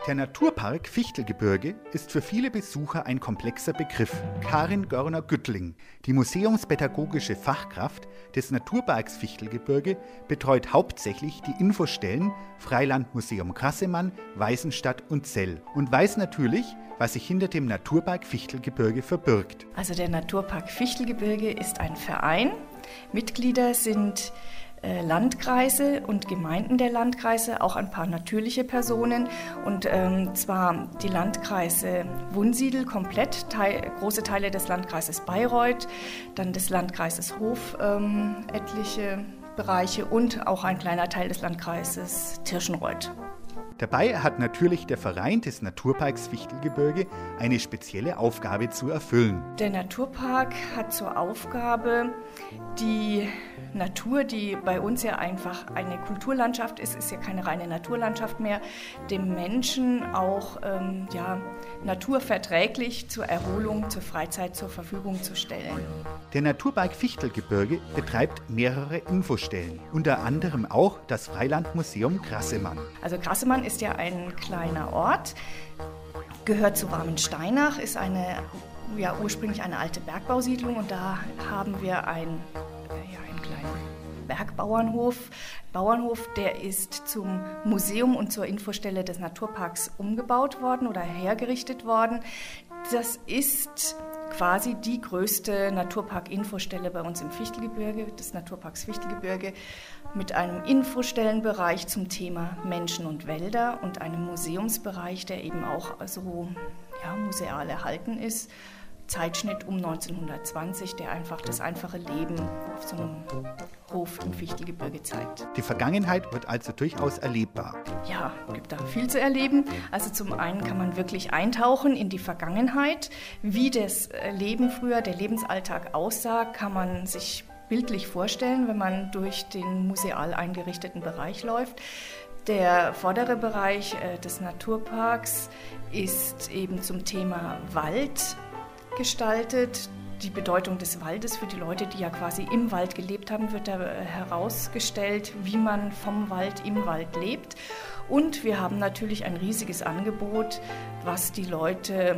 Der Naturpark Fichtelgebirge ist für viele Besucher ein komplexer Begriff. Karin Görner-Güttling, die museumspädagogische Fachkraft des Naturparks Fichtelgebirge, betreut hauptsächlich die Infostellen Freilandmuseum Krassemann, Weißenstadt und Zell und weiß natürlich, was sich hinter dem Naturpark Fichtelgebirge verbirgt. Also der Naturpark Fichtelgebirge ist ein Verein. Mitglieder sind Landkreise und Gemeinden der Landkreise, auch ein paar natürliche Personen. Und zwar die Landkreise Wunsiedel komplett, große Teile des Landkreises Bayreuth, dann des Landkreises Hof, etliche Bereiche und auch ein kleiner Teil des Landkreises Tirschenreuth. Dabei hat natürlich der Verein des Naturparks Fichtelgebirge eine spezielle Aufgabe zu erfüllen. Der Naturpark hat zur Aufgabe, die Natur, die bei uns ja einfach eine Kulturlandschaft ist ja keine reine Naturlandschaft mehr, dem Menschen auch naturverträglich zur Erholung, zur Freizeit zur Verfügung zu stellen. Der Naturpark Fichtelgebirge betreibt mehrere Infostellen, unter anderem auch das Freilandmuseum Krassemann. Also Krassemann ist ja ein kleiner Ort, gehört zu Warmensteinach, ist ursprünglich eine alte Bergbausiedlung und da haben wir einen kleinen Bergbauernhof. Bauernhof, der ist zum Museum und zur Infostelle des Naturparks umgebaut worden oder hergerichtet worden. Das ist quasi die größte Naturpark-Infostelle bei uns im Fichtelgebirge, des Naturparks Fichtelgebirge, mit einem Infostellenbereich zum Thema Menschen und Wälder und einem Museumsbereich, der eben auch so museal erhalten ist. Zeitschnitt um 1920, der einfach das einfache Leben auf so einem Hof im Fichtelgebirge zeigt. Die Vergangenheit wird also durchaus erlebbar. Ja, es gibt da viel zu erleben. Also zum einen kann man wirklich eintauchen in die Vergangenheit. Wie das Leben früher, der Lebensalltag aussah, kann man sich bildlich vorstellen, wenn man durch den museal eingerichteten Bereich läuft. Der vordere Bereich des Naturparks ist eben zum Thema Wald gestaltet. Die Bedeutung des Waldes für die Leute, die ja quasi im Wald gelebt haben, wird da herausgestellt, wie man vom Wald im Wald lebt. Und wir haben natürlich ein riesiges Angebot, was die Leute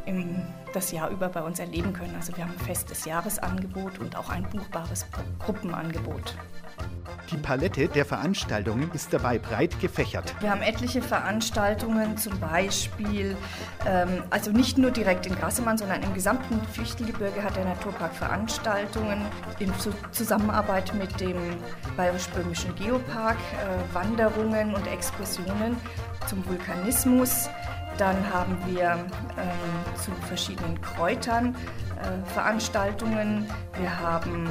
das Jahr über bei uns erleben können. Also wir haben ein festes Jahresangebot und auch ein buchbares Gruppenangebot. Die Palette der Veranstaltungen ist dabei breit gefächert. Wir haben etliche Veranstaltungen, zum Beispiel, also nicht nur direkt in Krassemann, sondern im gesamten Fichtelgebirge hat der Naturpark Veranstaltungen in Zusammenarbeit mit dem Bayerisch-Böhmischen Geopark, Wanderungen und Exkursionen zum Vulkanismus. Dann haben wir zu verschiedenen Kräutern Veranstaltungen. Wir haben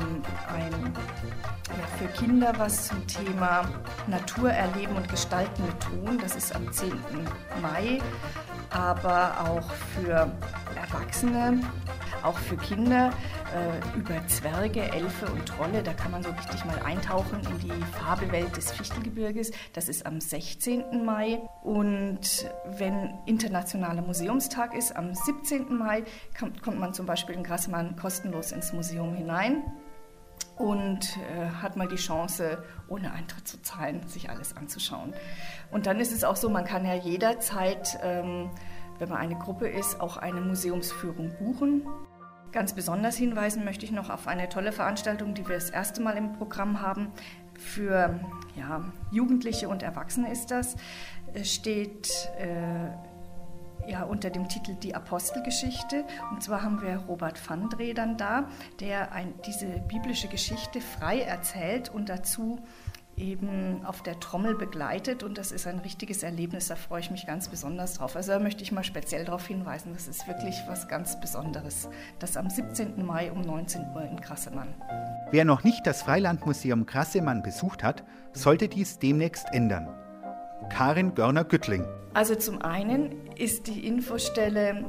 für Kinder was zum Thema Natur erleben und gestalten mit Ton. Das ist am 10. Mai. Aber auch für Erwachsene, auch für Kinder über Zwerge, Elfe und Trolle. Da kann man so richtig mal eintauchen in die Fabelwelt des Fichtelgebirges. Das ist am 16. Mai. Und wenn Internationaler Museumstag ist, am 17. Mai, kommt man zum Beispiel in Krassemann kostenlos ins Museum hinein und hat mal die Chance, ohne Eintritt zu zahlen, sich alles anzuschauen. Und dann ist es auch so, man kann ja jederzeit, wenn man eine Gruppe ist, auch eine Museumsführung buchen. Ganz besonders hinweisen möchte ich noch auf eine tolle Veranstaltung, die wir das erste Mal im Programm haben. Für Jugendliche und Erwachsene ist das. Steht unter dem Titel Die Apostelgeschichte. Und zwar haben wir Robert van Dree dann da, der diese biblische Geschichte frei erzählt und dazu eben auf der Trommel begleitet. Und das ist ein richtiges Erlebnis, da freue ich mich ganz besonders drauf. Also da möchte ich mal speziell darauf hinweisen, das ist wirklich was ganz Besonderes. Das am 17. Mai um 19 Uhr in Krassemann. Wer noch nicht das Freilandmuseum Krassemann besucht hat, sollte dies demnächst ändern. Karin Görner-Güttling. Also zum einen ist die Infostelle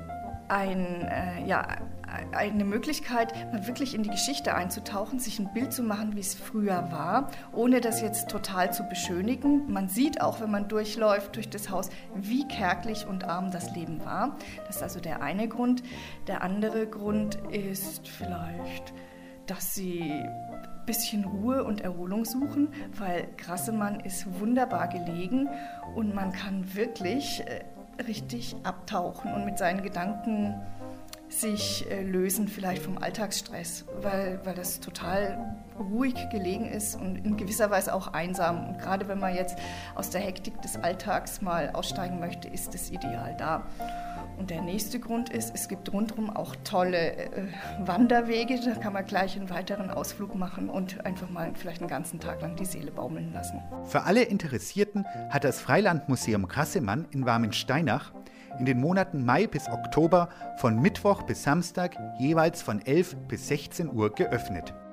eine Möglichkeit, mal wirklich in die Geschichte einzutauchen, sich ein Bild zu machen, wie es früher war, ohne das jetzt total zu beschönigen. Man sieht auch, wenn man durchläuft durch das Haus, wie kärglich und arm das Leben war. Das ist also der eine Grund. Der andere Grund ist vielleicht dass sie ein bisschen Ruhe und Erholung suchen, weil Grassemann ist wunderbar gelegen und man kann wirklich richtig abtauchen und mit seinen Gedanken sich lösen vielleicht vom Alltagsstress, weil das total ruhig gelegen ist und in gewisser Weise auch einsam. Und gerade wenn man jetzt aus der Hektik des Alltags mal aussteigen möchte, ist das ideal da. Und der nächste Grund ist, es gibt rundherum auch tolle Wanderwege, da kann man gleich einen weiteren Ausflug machen und einfach mal vielleicht einen ganzen Tag lang die Seele baumeln lassen. Für alle Interessierten hat das Freilandmuseum Grassemann in Warmensteinach in den Monaten Mai bis Oktober von Mittwoch bis Samstag jeweils von 11 bis 16 Uhr geöffnet.